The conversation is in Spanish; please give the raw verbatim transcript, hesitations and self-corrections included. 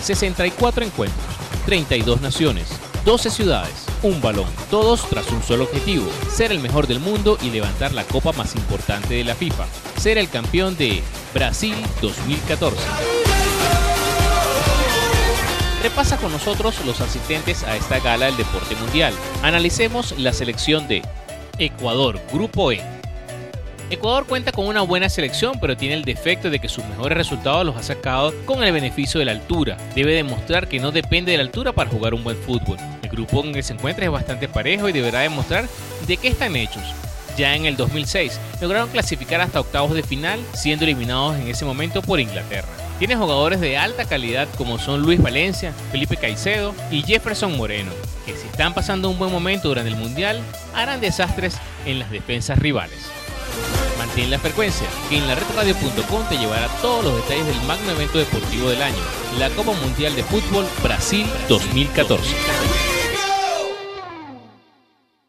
sesenta y cuatro encuentros, treinta y dos naciones, doce ciudades, un balón, todos tras un solo objetivo: ser el mejor del mundo y levantar la copa más importante de la FIFA, ser el campeón de Brasil dos mil catorce. Repasa con nosotros los asistentes a esta gala del deporte mundial. Analicemos la selección de Ecuador, Grupo E. Ecuador cuenta con una buena selección, pero tiene el defecto de que sus mejores resultados los ha sacado con el beneficio de la altura. Debe demostrar que no depende de la altura para jugar un buen fútbol. El grupo en el que se encuentra es bastante parejo y deberá demostrar de qué están hechos. Ya en el dos mil seis lograron clasificar hasta octavos de final, siendo eliminados en ese momento por Inglaterra. Tiene jugadores de alta calidad como son Luis Valencia, Felipe Caicedo y Jefferson Moreno, que si están pasando un buen momento durante el Mundial, harán desastres en las defensas rivales. Mantén la frecuencia, que en la red radio punto com te llevará todos los detalles del magno evento deportivo del año, la Copa Mundial de Fútbol Brasil dos mil catorce.